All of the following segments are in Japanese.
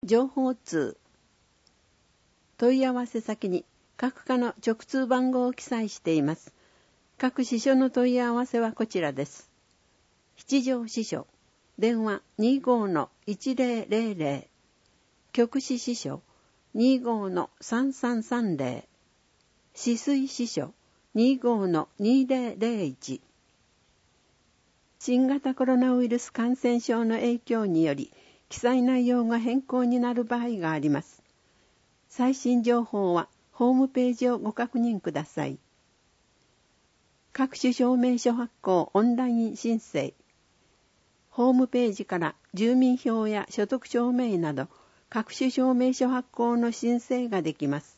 情報通。問い合わせ先に各課の直通番号を記載しています。各支所の問い合わせはこちらです。七条支所、電話 25-1000、局支支所 25-3330、止水支所 25-2001。新型コロナウイルス感染症の影響により、記載内容が変更になる場合があります。最新情報はホームページをご確認ください。各種証明書発行オンライン申請。ホームページから住民票や所得証明など各種証明書発行の申請ができます。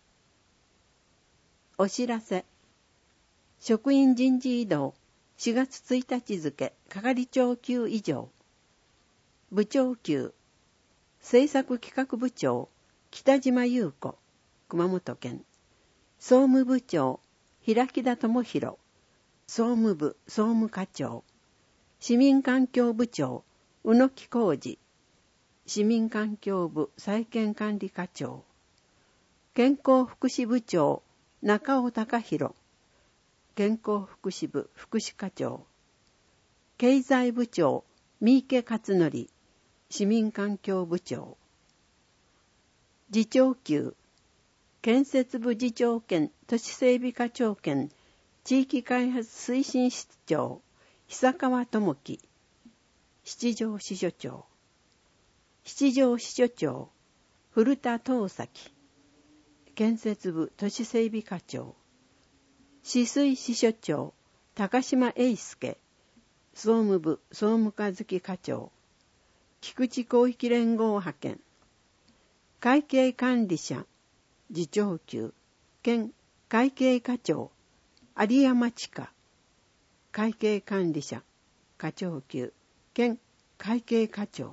お知らせ。職員人事異動4月1日付係長級以上。部長級政策企画部長北島優子熊本県。総務部長平木田智弘総務部総務課長。市民環境部長宇野木浩二市民環境部再建管理課長。健康福祉部長中尾隆弘健康福祉部福祉課長。経済部長三池勝則市民環境部長。次長級建設部次長兼都市整備課長兼地域開発推進室長久川智樹七条支所長。七条支所長古田東崎建設部都市整備課長。止水支所長高島英介総務部総務課月課長。菊池広域連合派遣。会計管理者次長級兼会計課長有山千佳会計管理者課長級兼会計課長。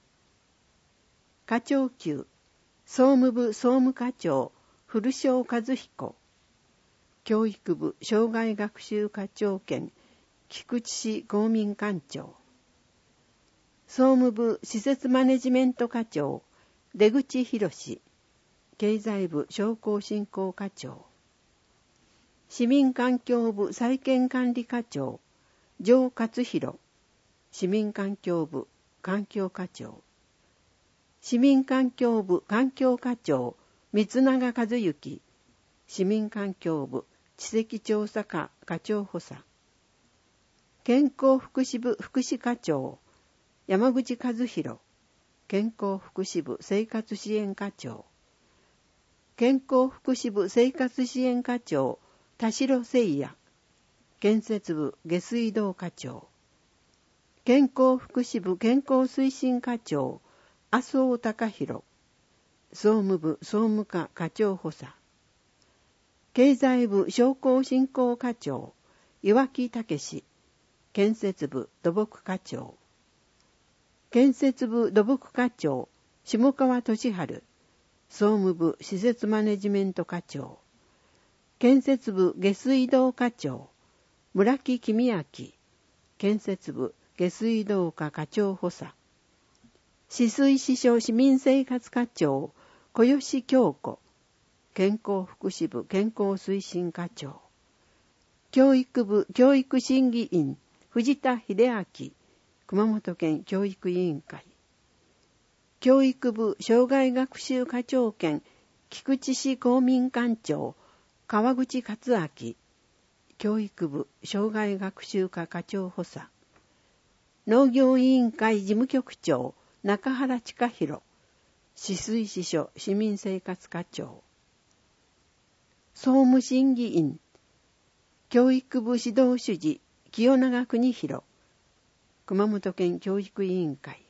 課長級総務部総務課長古庄和彦教育部障害学習課長兼菊池市公民館長。総務部施設マネジメント課長出口博経済部商工振興課長。市民環境部再建管理課長城勝弘市民環境部環境課長。市民環境部環境課長三永和幸市民環境部地籍調査課課長補佐。健康福祉部福祉課長山口和弘健康福祉部生活支援課長。健康福祉部生活支援課長田代誠也建設部下水道課長。健康福祉部健康推進課長麻生隆弘総務部総務課課長補佐。経済部商工振興課長岩木武建設部土木課長。建設部土木課長下川俊治総務部施設マネジメント課長。建設部下水道課長村木公明建設部下水道課課長補佐。止水支所市民生活課長小吉京子健康福祉部健康推進課長。教育部教育審議員藤田秀明熊本県教育委員会。教育部障害学習課長兼菊池市公民館長川口克明教育部障害学習課課長補佐。農業委員会事務局長中原親弘止水支所市民生活課長。総務審議員教育部指導主事清永邦弘熊本県教育委員会。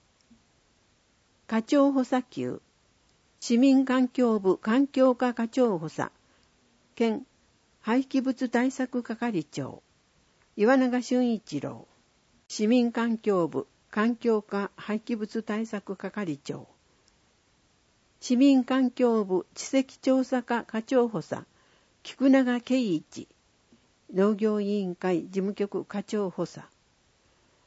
課長補佐級市民環境部環境課課長補佐兼廃棄物対策係長岩永俊一郎市民環境部環境課廃棄物対策係長。市民環境部地籍調査課課長補佐菊永圭一農業委員会事務局課長補佐。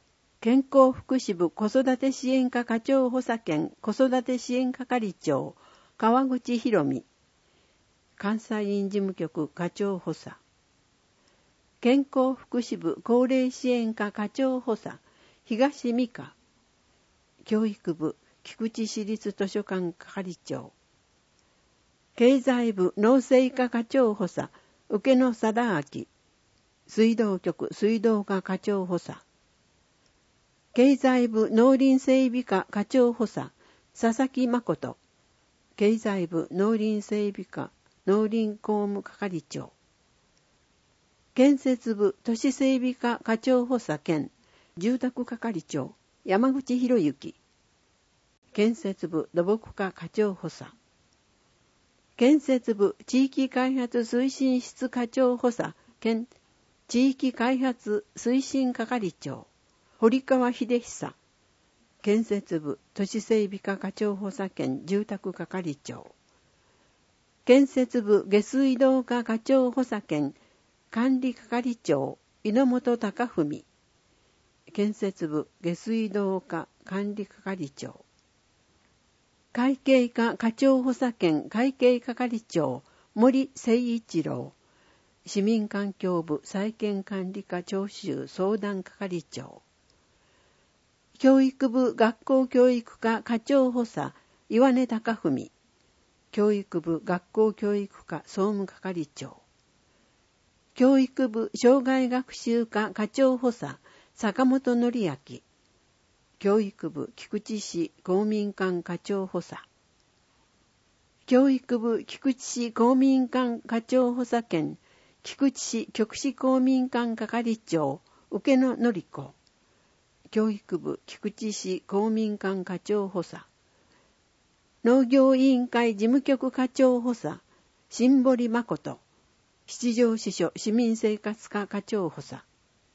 健康福祉部子育て支援課課長補佐兼子育て支援係長川口博美、関西院事務局課長補佐、健康福祉部高齢支援課課長補佐東美香、教育部菊池市立図書館係長、経済部農政課課長補佐請野貞明、水道局水道課課長補佐、経済部農林整備課課長補佐佐々木誠、経済部農林整備課農林工務係長、建設部都市整備課課長補佐兼住宅係長山口博之、建設部土木課課長補佐、建設部地域開発推進室課長補佐兼地域開発推進係長堀川秀久、建設部都市整備課課長補佐兼住宅係長、建設部下水道課課長補佐兼管理係長猪本隆文、建設部下水道課管理係長、会計課課長補佐兼会計係長森誠一郎、市民環境部再建管理課徴収相談係長、教育部学校教育課課長補佐岩根隆文、教育部学校教育課総務係長、教育部障害学習課課長補佐坂本則明、教育部菊池市公民館課長補佐、教育部菊池市公民館課長補佐兼菊池市局市公民館係長請野典子、教育部菊池市公民館課長補佐、農業委員会事務局課長補佐新堀誠、七条支所市民生活課課長補佐、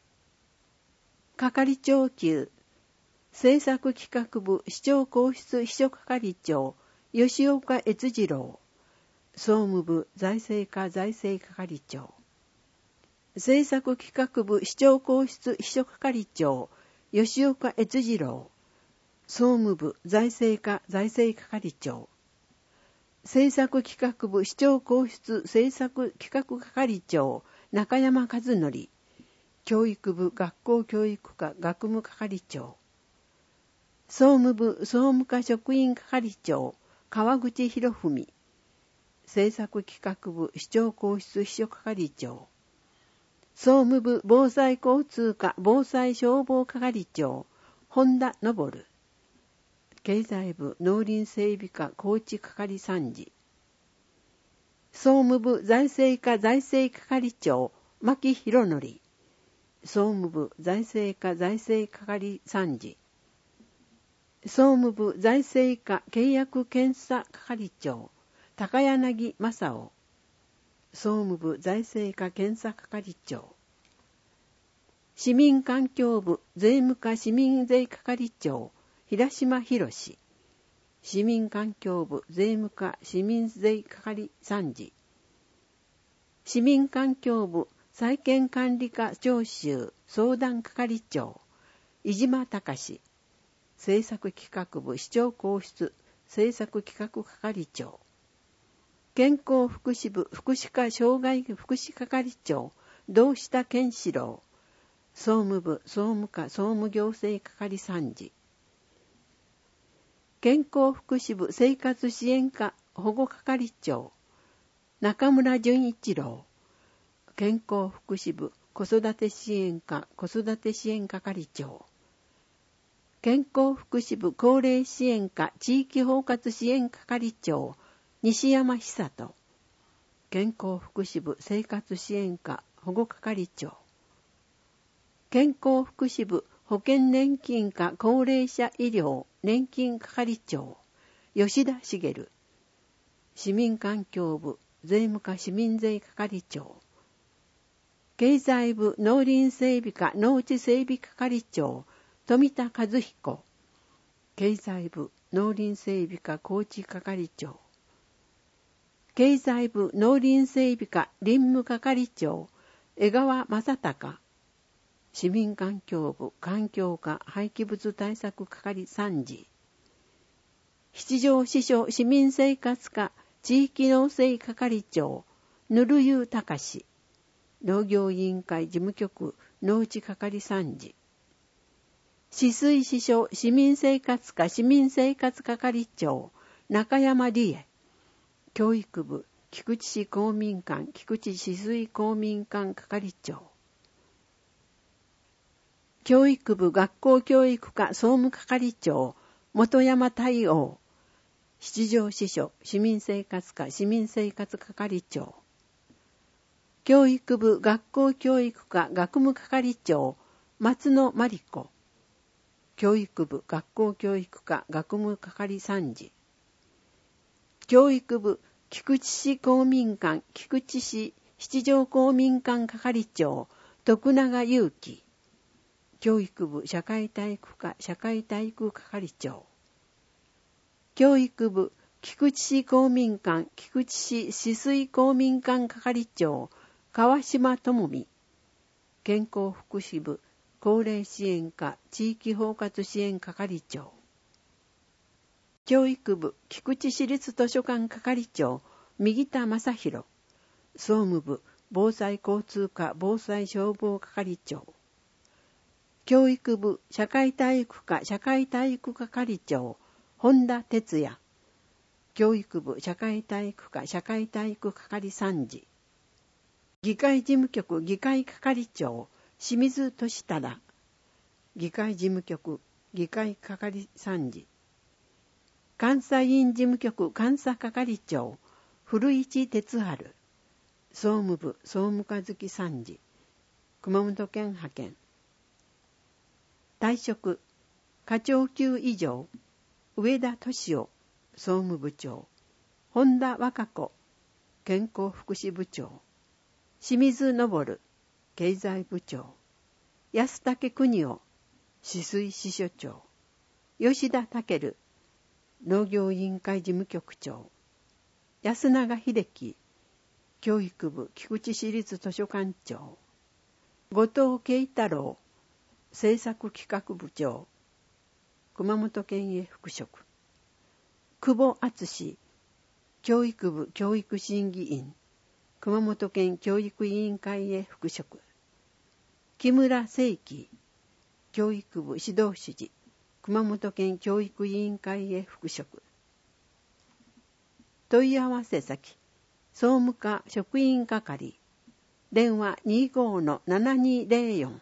係長級政策企画部市長公室秘書係長吉岡悦次郎、総務部財政課財政係長、政策企画部市長公室秘書係長吉岡悦次郎、総務部財政課財政係長、政策企画部市長公室政策企画係長中山和則、教育部学校教育課学務係長、総務部総務課職員係長川口博文、政策企画部市長公室秘書係長、総務部防災交通課防災消防係長本田昇、経済部農林整備課高知係参事、総務部財政課財政係長牧博則、総務部財政課財政係参事、総務部財政課契約検査係長高柳正夫、総務部財政課検査係長、市民環境部税務課市民税係長平島博史、市民環境部税務課市民税係参事、市民環境部再建管理課徴収相談係長飯島隆、政策企画部市長公室政策企画係長、健康福祉部福祉課障害福祉係長堂下健志郎、総務部総務課総務行政係参事、健康福祉部生活支援課保護係長中村淳一郎、健康福祉部子育て支援課子育て支援係長、健康福祉部高齢支援課地域包括支援係長西山久人、健康福祉部生活支援課保護係長、健康福祉部保険年金課高齢者医療年金係長吉田茂、市民環境部税務課市民税係長、経済部農林整備課農地整備係長富田和彦、経済部農林整備課高知係長、経済部農林整備課林務係長江川正隆、 市民環境部環境課廃棄物対策係参事、七条支所市民生活課地域農政係長ぬるゆうたかし、農業委員会事務局農地係参事、市水支所市民生活課市民生活係長中山理恵、教育部菊池市公民館菊池市水公民館係長、教育部学校教育課総務係長本山太王、七条支所市民生活課市民生活係長、教育部学校教育課学務係長松野真理子、教育部学校教育課学務係参事、教育部菊池市公民館菊池市七条公民館係長徳永祐樹、教育部社会体育課社会体育係長、教育部菊池市公民館菊池市市水公民館係長川島智美、健康福祉部高齢支援課地域包括支援係長、教育部菊池市立図書館係長右田正宏、総務部防災交通課防災消防係長、教育部社会体育課社会体育係長本田哲也、教育部社会体育課社会体育係参事、議会事務局議会係長清水俊忠、議会事務局議会係参事、監査院事務局監査係長古市哲治、総務部総務課付参事、熊本県派遣、退職課長級以上上田敏夫総務部長、本田和歌子健康福祉部長、清水昇経済部長、安武邦夫市水支所長、吉田健農業委員会事務局長、安永秀樹教育部菊池市立図書館長、後藤慶太郎政策企画部長熊本県へ復職、久保敦教育部教育審議員熊本県教育委員会へ復職、木村誠樹教育部指導主事熊本県教育委員会へ復職、問い合わせ先総務課職員係電話 25-7204、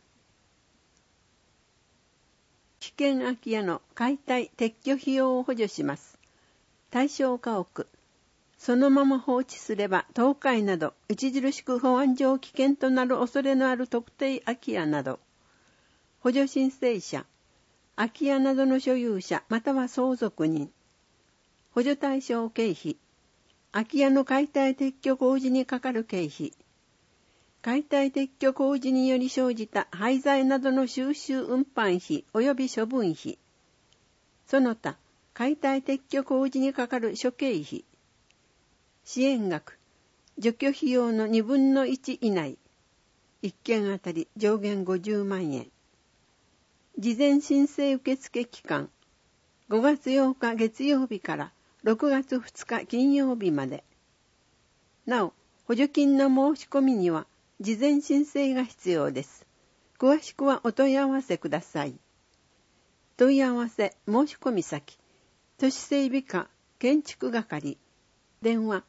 危険空き家の解体撤去費用を補助します。対象家屋、そのまま放置すれば倒壊など著しく保安上危険となる恐れのある特定空き家など、補助申請者、空き家などの所有者または相続人、補助対象経費、空き家の解体撤去工事にかかる経費、解体撤去工事により生じた廃材などの収集運搬費及び処分費、その他解体撤去工事にかかる諸経費、支援額、除去費用の2分の1以内、1件あたり上限50万円。事前申請受付期間、5月8日月曜日から6月2日金曜日まで。なお、補助金の申し込みには事前申請が必要です。詳しくはお問い合わせください。問い合わせ申し込み先、都市整備課建築係、電話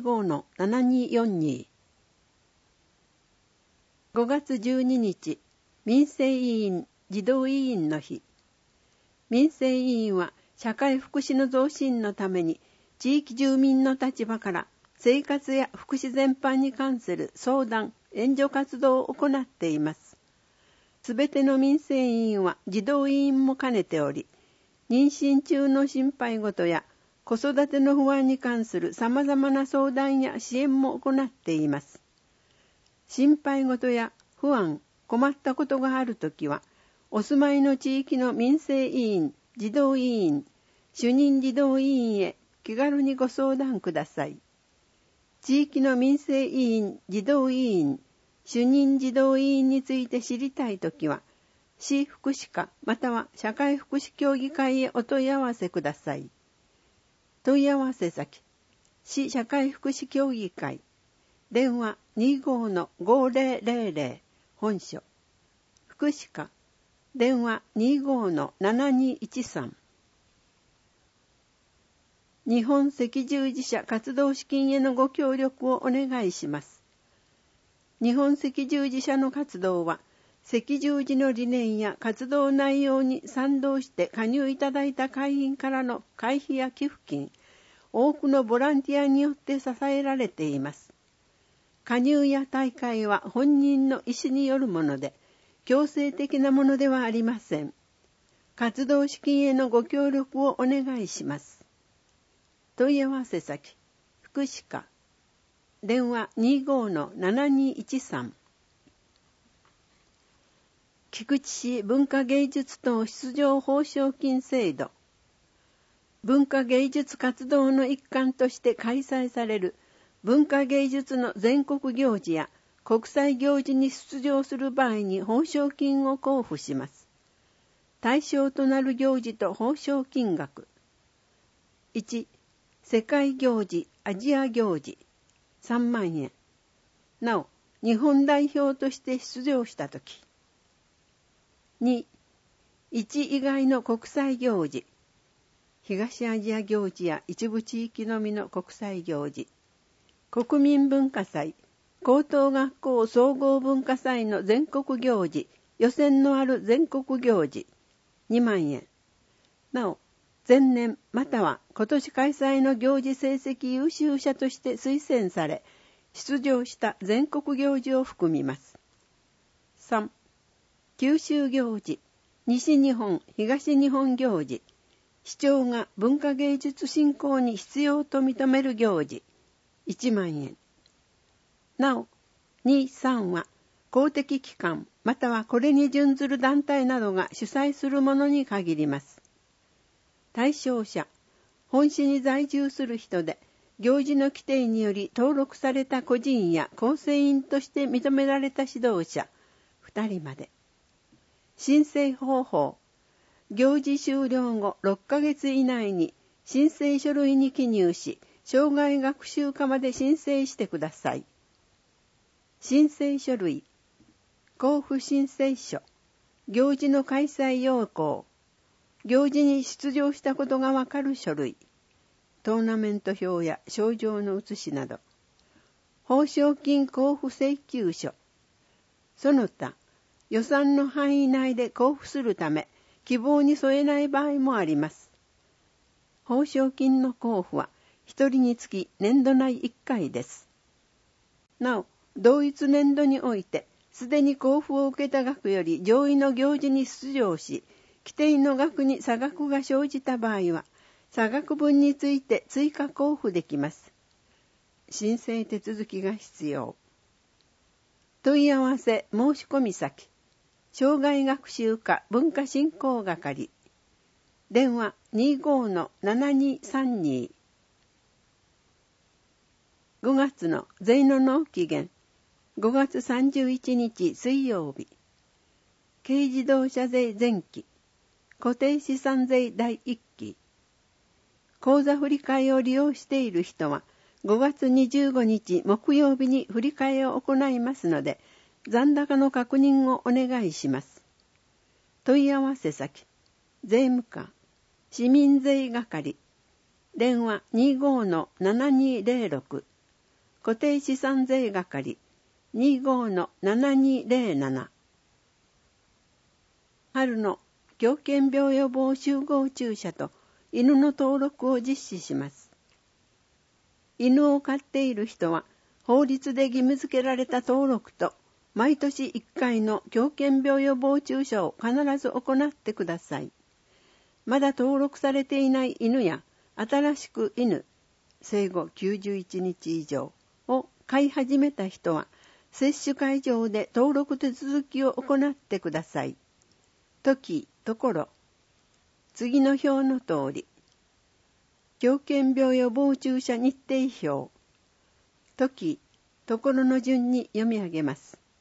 25-7242。5月12日、民生委員児童委員の日。民生委員は社会福祉の増進のために地域住民の立場から生活や福祉全般に関する相談、援助活動を行っています。すべての民生委員は児童委員も兼ねており、妊娠中の心配事や子育ての不安に関する様々な相談や支援も行っています。心配事や不安、困ったことがあるときは、お住まいの地域の民生委員、児童委員、主任児童委員へ気軽にご相談ください。地域の民生委員、児童委員、 主任児童委員について知りたいときは、市福祉課または社会福祉協議会へお問い合わせください。問い合わせ先、市社会福祉協議会、電話 25-5000 本所、福祉課、電話 25-7213。日本赤十字社活動資金へのご協力をお願いします。日本赤十字社の活動は、赤十字の理念や活動内容に賛同して加入いただいた会員からの会費や寄付金、多くのボランティアによって支えられています。加入や退会は本人の意思によるもので、強制的なものではありません。活動資金へのご協力をお願いします。問い合わせ先、福祉課、電話 25-7213。菊池市文化芸術等出場報奨金制度。文化芸術活動の一環として開催される文化芸術の全国行事や国際行事に出場する場合に報奨金を交付します。対象となる行事と報奨金額。1、世界行事、アジア行事、3万円。なお、日本代表として出場したとき。2、1以外の国際行事、東アジア行事や一部地域のみの国際行事、国民文化祭、高等学校総合文化祭の全国行事、予選のある全国行事、2万円。なお、前年または今年開催の行事成績優秀者として推薦され、出場した全国行事を含みます。3、九州行事、西日本、東日本行事、市長が文化芸術振興に必要と認める行事、1万円。なお、2、3は公的機関またはこれに準ずる団体などが主催するものに限ります。対象者、本市に在住する人で、行事の規定により登録された個人や構成員として認められた指導者、2人まで。申請方法、行事終了後6ヶ月以内に申請書類に記入し、生涯学習課まで申請してください。申請書類、交付申請書、行事の開催要項、行事に出場したことがわかる書類、トーナメント表や賞状の写しなど、報奨金交付請求書、その他、予算の範囲内で交付するため、希望に添えない場合もあります。報奨金の交付は、1人につき年度内1回です。なお、同一年度において、すでに交付を受けた額より上位の行事に出場し、規定の額に差額が生じた場合は、差額分について追加交付できます。申請手続きが必要。問い合わせ申し込み先、生涯学習課文化振興係、電話 25-7232。5月の税の納期限、5月31日水曜日。軽自動車税前期、固定資産税第1期。口座振替を利用している人は、5月25日木曜日に振替を行いますので、残高の確認をお願いします。問い合わせ先、税務課、市民税係、電話 25-7206、固定資産税係、25-7207。春の狂犬病予防集合注射と犬の登録を実施します。犬を飼っている人は、法律で義務付けられた登録と、毎年1回の狂犬病予防注射を必ず行ってください。まだ登録されていない犬や、新しく犬、生後91日以上を飼い始めた人は、接種会場で登録手続きを行ってください。時、ところ、次の表の通り。狂犬病予防注射日程表。時、ところの順に読み上げます。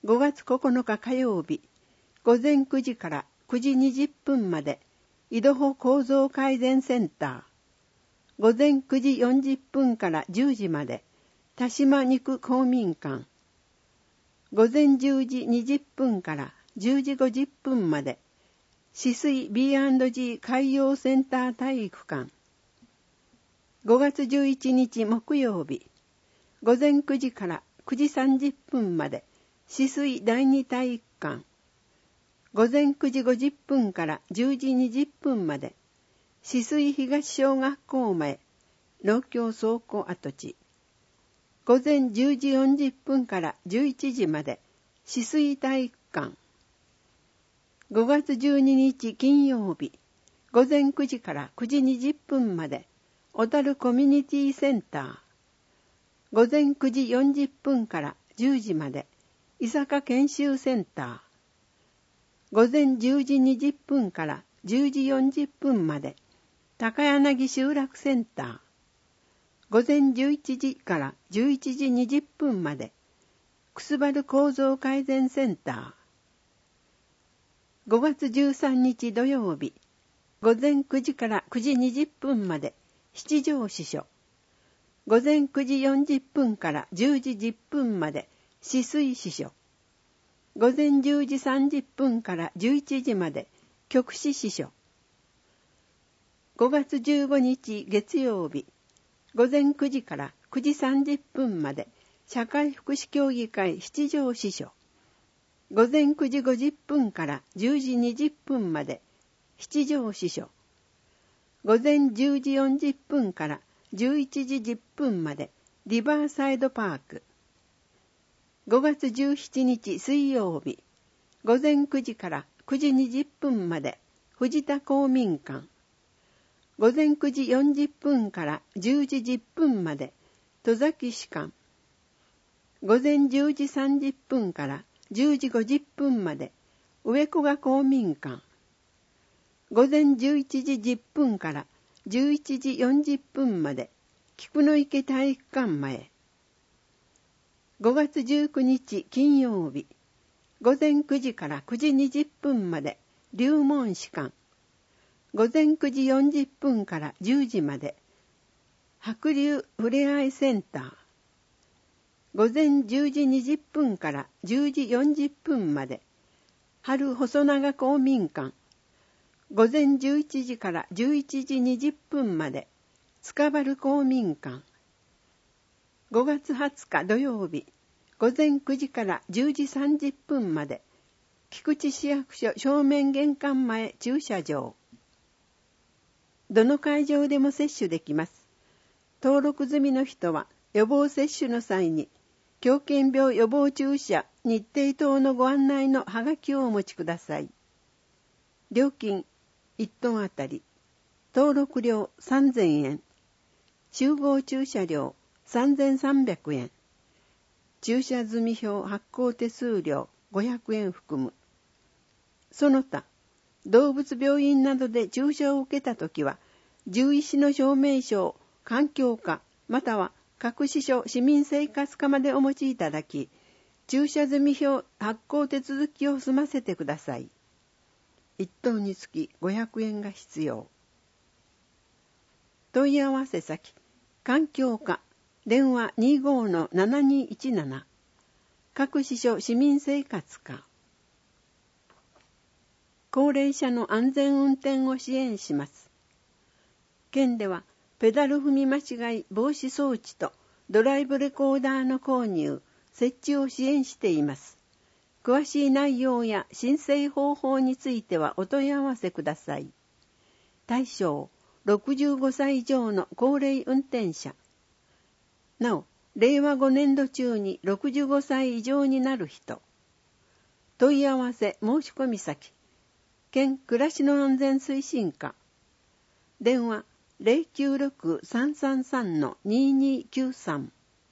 5月9日火曜日、午前9時から9時20分まで、井戸保構造改善センター。午前9時40分から10時まで、田島肉公民館。午前10時20分から10時50分まで、止水 B&G 海洋センター体育館。5月11日木曜日、午前9時から9時30分まで、止水第二体育館。午前9時50分から10時20分まで、止水東小学校前、農協倉庫跡地。午前10時40分から11時まで、止水体育館。5月12日金曜日、午前9時から9時20分まで、小樽コミュニティセンター。午前9時40分から10時まで、伊坂研修センター。午前10時20分から10時40分まで、高柳集落センター。午前11時から11時20分まで、くすばる構造改善センター。5月13日土曜日、午前9時から9時20分まで、七条支所。午前9時40分から10時10分まで、止水支所。午前10時30分から11時まで、局支支所。5月15日月曜日、午前9時から9時30分まで、社会福祉協議会七条支所。午前9時50分から10時20分まで、七条支所。午前10時40分から11時10分まで、リバーサイドパーク。5月17日水曜日、午前9時から9時20分まで、藤田公民館。午前9時40分から10時10分まで、戸崎士官。午前10時30分から10時50分まで、上古賀公民館。午前11時10分から11時40分まで、菊の池体育館前。5月19日金曜日、午前9時から9時20分まで、龍門士官。午前9時40分から10時まで、白龍ふれあいセンター。午前10時20分から10時40分まで、春細長公民館。午前11時から11時20分まで、塚原公民館。5月20日土曜日、午前9時から10時30分まで、菊池市役所正面玄関前駐車場。どの会場でも接種できます。登録済みの人は予防接種の際に、狂犬病予防注射日程等のご案内のハガキをお持ちください。料金1トンあたり、登録料3000円、集合駐車料3300円、駐車済票発行手数料500円含む。その他、動物病院などで注射を受けたときは、獣医師の証明書を環境課または各支所市民生活課までお持ちいただき、注射済票発行手続きを済ませてください。1頭につき500円が必要。問い合わせ先、環境課、電話 25-7217、各支所市民生活課。高齢者の安全運転を支援します。県では、ペダル踏み間違い防止装置とドライブレコーダーの購入、設置を支援しています。詳しい内容や申請方法についてはお問い合わせください。対象、65歳以上の高齢運転者。なお、令和5年度中に65歳以上になる人。問い合わせ申し込み先、県暮らしの安全推進課。電話 096-333-2293。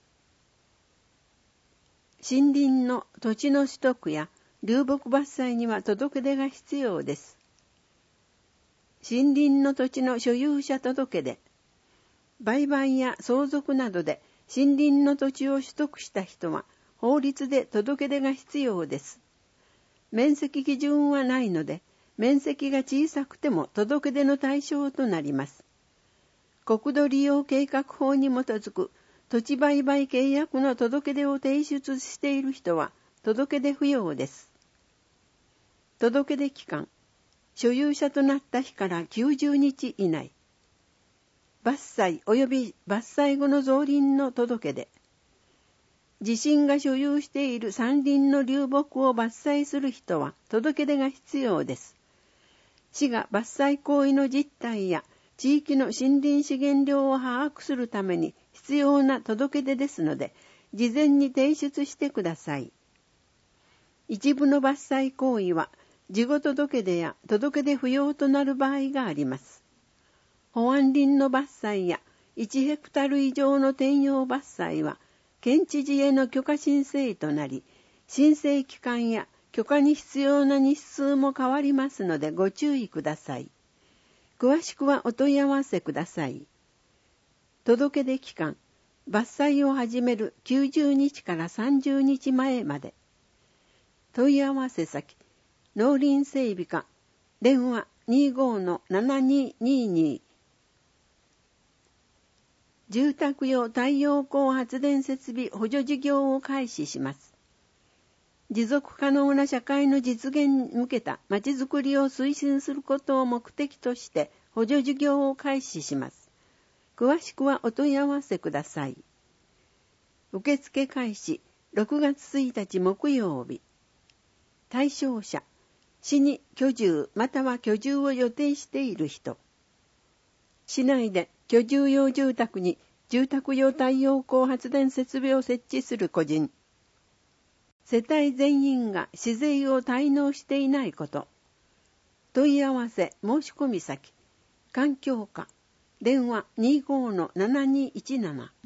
森林の土地の取得や流木伐採には届け出が必要です。森林の土地の所有者届け出、売買や相続などで森林の土地を取得した人は法律で届け出が必要です。面積基準はないので、面積が小さくても届け出の対象となります。国土利用計画法に基づく土地売買契約の届け出を提出している人は届け出不要です。届け出期間、所有者となった日から90日以内。伐採及び伐採後の造林の届け出。自身が所有している山林の流木を伐採する人は届け出が必要です。市が伐採行為の実態や地域の森林資源量を把握するために必要な届け出ですので、事前に提出してください。一部の伐採行為は、事後届け出や届け出不要となる場合があります。保安林の伐採や1ヘクタール以上の転用伐採は、県知事への許可申請となり、申請期間や許可に必要な日数も変わりますのでご注意ください。詳しくはお問い合わせください。届け出期間、伐採を始める90日から30日前まで。問い合わせ先、農林整備課、電話 25-7222。住宅用太陽光発電設備補助事業を開始します。持続可能な社会の実現に向けたまちづくりを推進することを目的として補助事業を開始します。詳しくはお問い合わせください。受付開始6月1日木曜日。対象者、市に居住または居住を予定している人。市内で居住用住宅に住宅用太陽光発電設備を設置する個人。世帯全員が市税を滞納していないこと。問い合わせ申し込み先、環境課、電話 25-7217。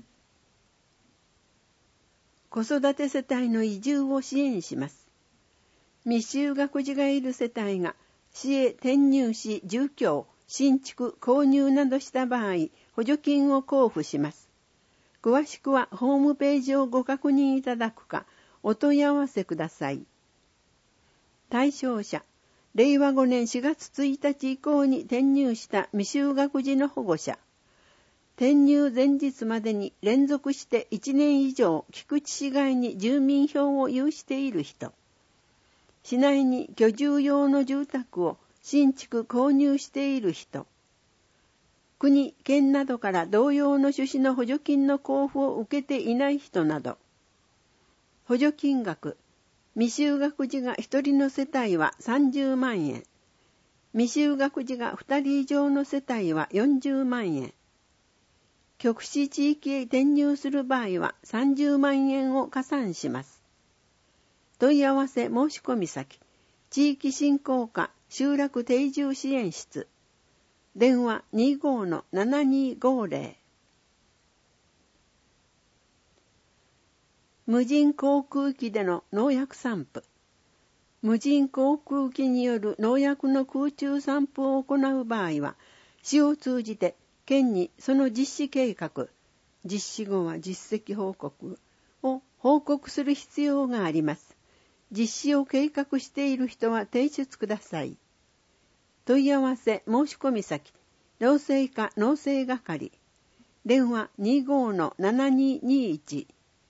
子育て世帯の移住を支援します。未就学児がいる世帯が市へ転入し住居、新築、購入などした場合、補助金を交付します。詳しくはホームページをご確認いただくか、お問い合わせください。対象者、令和5年4月1日以降に転入した未就学児の保護者。転入前日までに連続して1年以上菊池市外に住民票を有している人。市内に居住用の住宅を新築購入している人。国、県などから同様の趣旨の補助金の交付を受けていない人など。補助金額、未就学児が1人の世帯は30万円。未就学児が2人以上の世帯は40万円。極市地域へ転入する場合は30万円を加算します。問い合わせ申し込み先、地域振興課集落定住支援室、電話 25-7250。無人航空機での農薬散布。無人航空機による農薬の空中散布を行う場合は、市を通じて県にその実施計画、実施後は実績報告を報告する必要があります。実施を計画している人は提出ください。問い合わせ申し込み先、農政課農政係、電話 25-7221。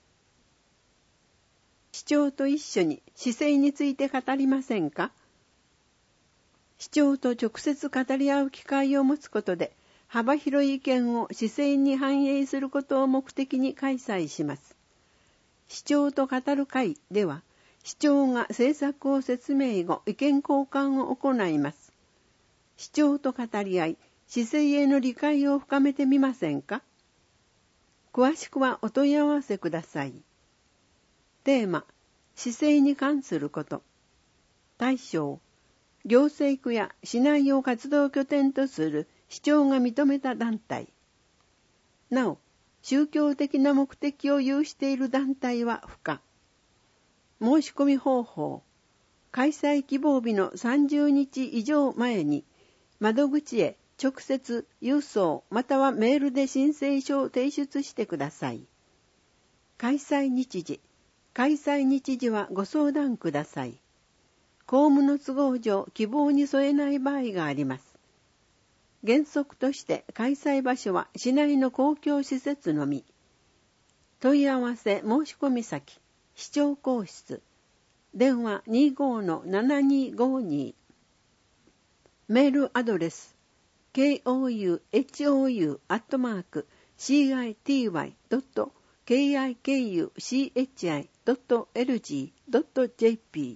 市長と一緒に市政について語りませんか？市長と直接語り合う機会を持つことで、幅広い意見を市政に反映することを目的に開催します。市長と語る会では、市長が政策を説明後、意見交換を行います。市長と語り合い、市政への理解を深めてみませんか？詳しくはお問い合わせください。テーマ、市政に関すること。対象、行政区や市内を活動拠点とする市長が認めた団体。なお、宗教的な目的を有している団体は不可。申し込み方法、開催希望日の30日以上前に、窓口へ直接郵送またはメールで申請書を提出してください。開催日時、 開催日時はご相談ください。公務の都合上希望に添えない場合があります。原則として開催場所は市内の公共施設のみ。問い合わせ申し込み先、市長公室、電話 25-7252。メールアドレス、kouhou.kikuchi.lg.jp。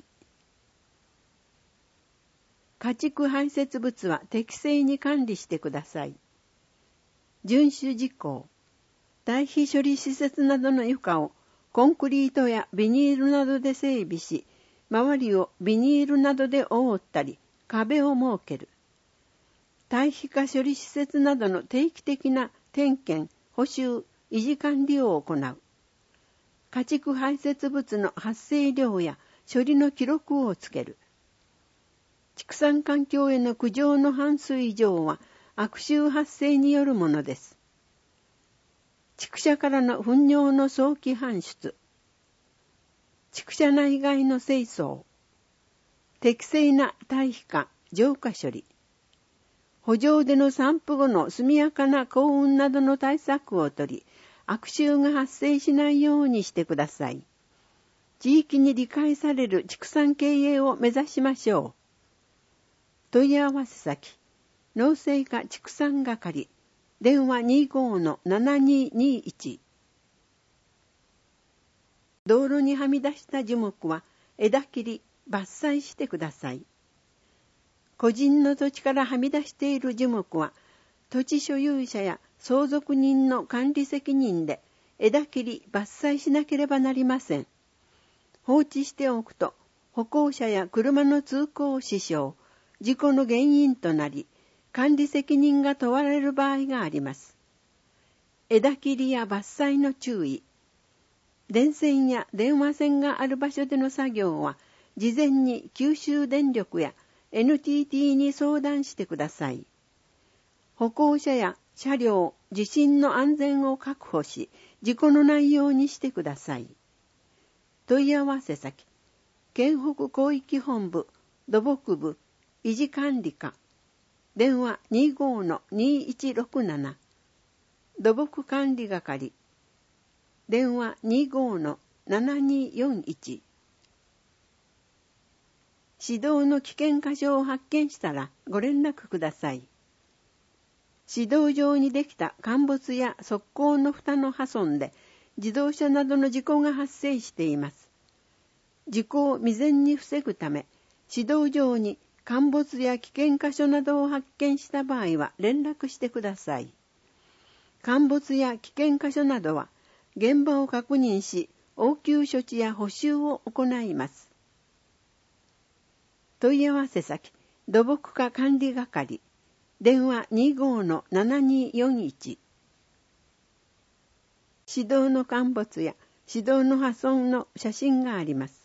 家畜排泄物は適正に管理してください。遵守事項。堆肥処理施設などの床をコンクリートやビニールなどで整備し、周りをビニールなどで覆ったり、壁を設ける。堆肥化処理施設などの定期的な点検、補修、維持管理を行う。家畜排泄物の発生量や処理の記録をつける。畜産環境への苦情の半数以上は悪臭発生によるものです。畜舎からの糞尿の早期搬出。畜舎内外の清掃。適正な堆肥化、浄化処理。圃場での散布後の速やかな降雨などの対策をとり、悪臭が発生しないようにしてください。地域に理解される畜産経営を目指しましょう。問い合わせ先、農政課畜産係、電話 25-7221。道路にはみ出した樹木は枝切り、伐採してください。個人の土地からはみ出している樹木は、土地所有者や相続人の管理責任で枝切り、伐採しなければなりません。放置しておくと、歩行者や車の通行を支障、事故の原因となり、管理責任が問われる場合があります。枝切りや伐採の注意。電線や電話線がある場所での作業は、事前に九州電力や NTT に相談してください。歩行者や車両、地震の安全を確保し、事故のないようにしてください。問い合わせ先、県北広域本部、土木部、維持管理課、電話 25-2167。土木管理係、電話 25-7241。指導の危険箇所を発見したらご連絡ください。指導上にできた陥没や側溝の蓋の破損で自動車などの事故が発生しています。事故を未然に防ぐため、指導上に陥没や危険箇所などを発見した場合は連絡してください。陥没や危険箇所などは現場を確認し、応急処置や補修を行います。問い合わせ先、土木課管理係、電話 25-7241。指導の陥没や指導の破損の写真があります。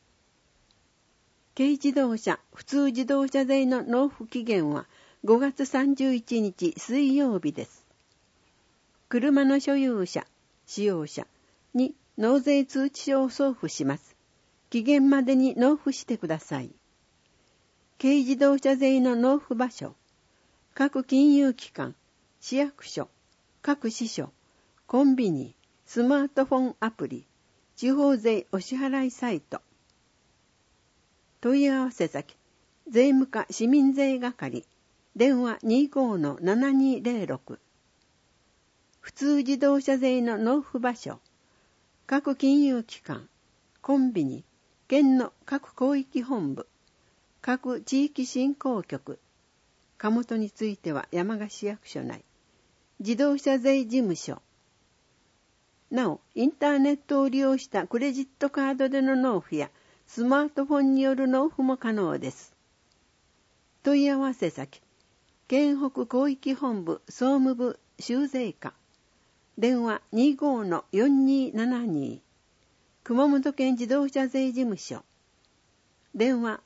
軽自動車、普通自動車税の納付期限は5月31日水曜日です。車の所有者、使用者に納税通知書を送付します。期限までに納付してください。軽自動車税の納付場所、各金融機関、市役所、各支所、コンビニ、スマートフォンアプリ、地方税お支払いサイト。問い合わせ先、税務課市民税係、電話 25-7206。普通自動車税の納付場所、各金融機関、コンビニ、県の各広域本部、各地域振興局、貨物については山鹿市役所内、自動車税事務所。なお、インターネットを利用したクレジットカードでの納付やスマートフォンによる納付も可能です。問い合わせ先、県北広域本部総務部州税課、電話 25-4272。熊本県自動車税事務所、電話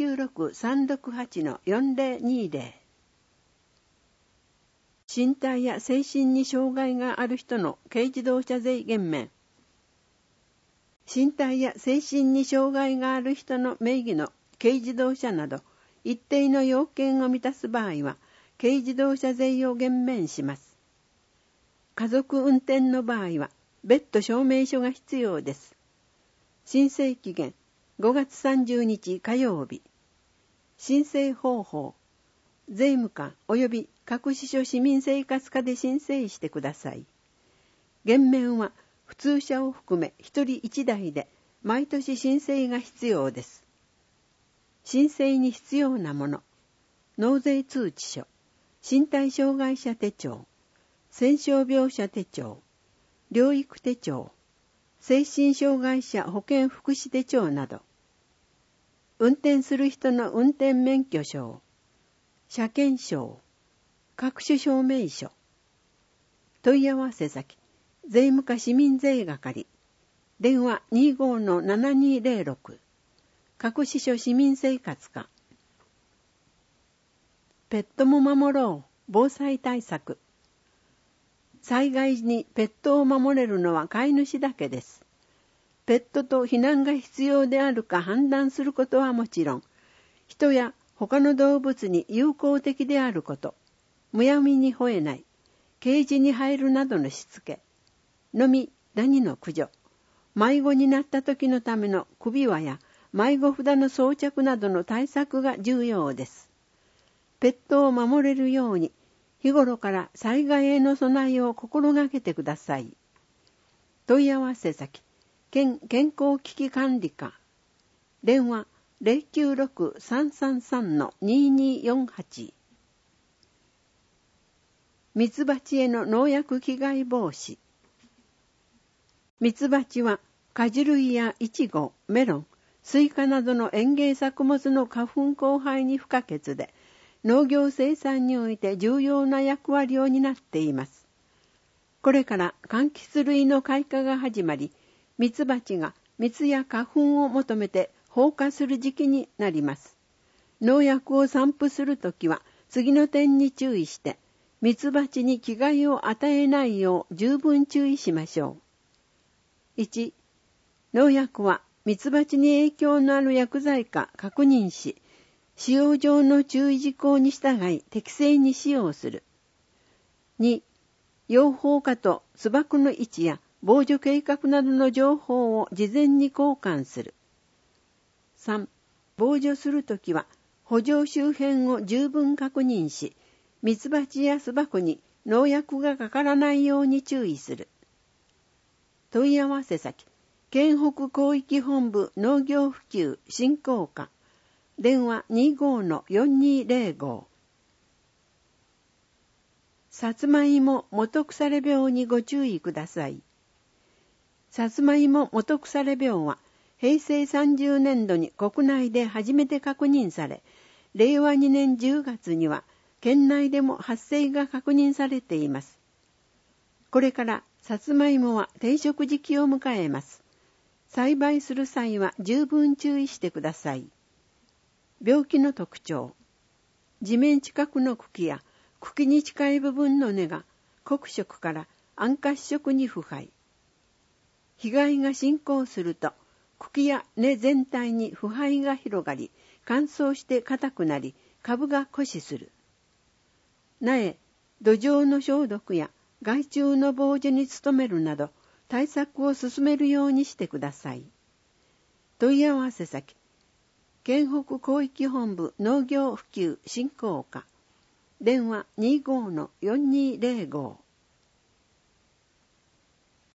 096-368-4020。身体や精神に障害がある人の軽自動車税減免。 身体や精神に障害がある人の名義の軽自動車など一定の要件を満たす場合は軽自動車税を減免します。家族運転の場合は別途証明書が必要です。申請期限5月30日火曜日。申請方法、税務課及び各支所市民生活課で申請してください。減免は普通車を含め1人1台で毎年申請が必要です。申請に必要なもの、納税通知書、身体障害者手帳、戦傷病者手帳、療育手帳、精神障害者保健福祉手帳など、運転する人の運転免許証、車検証、各種証明書。問い合わせ先、税務課市民税係、電話 25-7206、各支所市民生活課。ペットも守ろう、防災対策。災害時にペットを守れるのは飼い主だけです。ペットと避難が必要であるか判断することはもちろん、人や他の動物に友好的であること、むやみに吠えない、ケージに入るなどのしつけ、のみ、ダニの駆除、迷子になった時のための首輪や迷子札の装着などの対策が重要です。ペットを守れるように、日頃から災害への備えを心がけてください。問い合わせ先、県健康危機管理課。電話 096-333-2248。ミツバチへの農薬被害防止。ミツバチは果樹類やイチゴ、メロン、スイカなどの園芸作物の花粉交配に不可欠で、農業生産において重要な役割を担っています。これから柑橘類の開花が始まり、ミツバチが蜜や花粉を求めて放花する時期になります。農薬を散布するときは次の点に注意して、ミツバチに危害を与えないよう十分注意しましょう。1、農薬はミツバチに影響のある薬剤か確認し、使用上の注意事項に従い適正に使用する。2、養蜂家と巣箱の位置や防除計画などの情報を事前に交換する。3、防除するときは圃場周辺を十分確認し、ミツバチや巣箱に農薬がかからないように注意する。問い合わせ先、県北広域本部農業普及振興課。電話 25-4205。さつまいも元腐れ病にご注意ください。さつまいも元腐れ病は平成30年度に国内で初めて確認され、令和2年10月には県内でも発生が確認されています。これからさつまいもは定植時期を迎えます。栽培する際は十分注意してください。病気の特徴。地面近くの茎や茎に近い部分の根が黒色から暗褐色に腐敗。被害が進行すると茎や根全体に腐敗が広がり、乾燥して硬くなり、株が枯死する。苗、土壌の消毒や害虫の防除に努めるなど対策を進めるようにしてください。問い合わせ先、県北広域本部農業普及振興課。電話 25-4205。